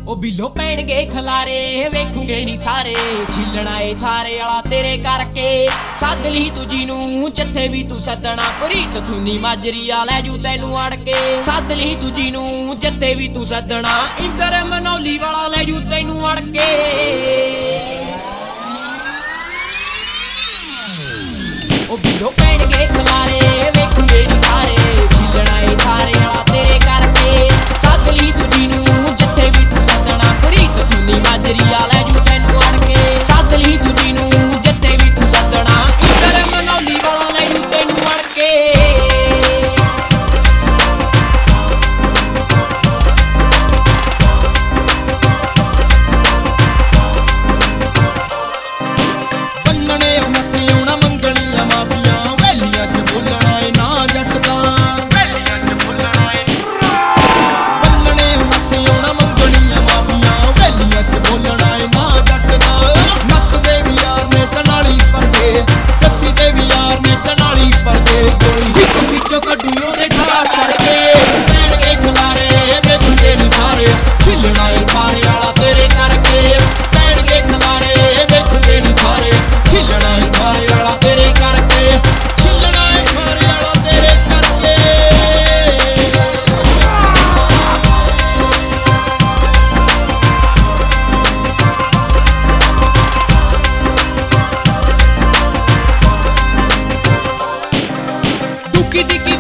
ਉਹ ਬਿੱਲੋ ਪੈਣਗੇ ਖਲਾਰੇ ਵੇਖੂਗੇ ਨਹੀਂ ਸਾਰੇ ਛਿੱਲਣਾ ਏ ਥਾਰੇ ਵਾਲਾ ਤੇਰੇ ਕਰਕੇ ਸੱਦ ਲਈ ਤੂੰ ਜੀ ਨੂੰ ਜਿੱਥੇ ਵੀ ਤੂੰ ਸੱਦਣਾ ਪ੍ਰੀਤ ਖੂਨੀ ਮਾਜਰੀਆ ਲੈ ਜੂ ਤੈਨੂੰ ਅੜ ਕੇ ਸੱਦ ਲਈ ਤੂੰ ਜੀ ਨੂੰ ਜਿੱਥੇ ਵੀ ਤੂੰ ਸੱਦਣਾ ਇੰਦਰ ਮਨੌਲੀ ਵਾਲਾ ਲੈ ਜੂ ਤੈਨੂੰ ਅੜ ਕੇ ਉਹ ਬਿੱਲੋ ਪੈਣਗੇ ਖਲਾਰੇ ਵੇਖੂਗੇ ਨਹੀਂ ਸਾਰੇ ਛਿੱਲਣਾ ਏ ਥਾਰੇ ਵਾਲਾ ਤੇਰੇ ਕਰਕੇ ਸੱਦ ਲਈ ਤੂੰ ਜੀ ਨੂੰ ਜਿੱਥੇ ਵੀ ਤੂੰ ਸੱਦਣਾ ਪ੍ਰੀਤ ਖੂਨੀ ਮਾਜਰੀਆ ਲੈ ਜੂ ਤੈਨੂੰ ਅੜ ਕੇ ਸੱਦ ਲਈ ਤੂੰ ਜੀ ਨੂੰ ਜਿੱਥੇ ਵੀ ਤੂੰ ਸੱਦਣਾ ਇੰਦਰ ਮਨੌਲੀ ਵਾਲਾ ਲੈ ਜੂ ਤੈਨੂੰ ਅੜ ਕੇ Diki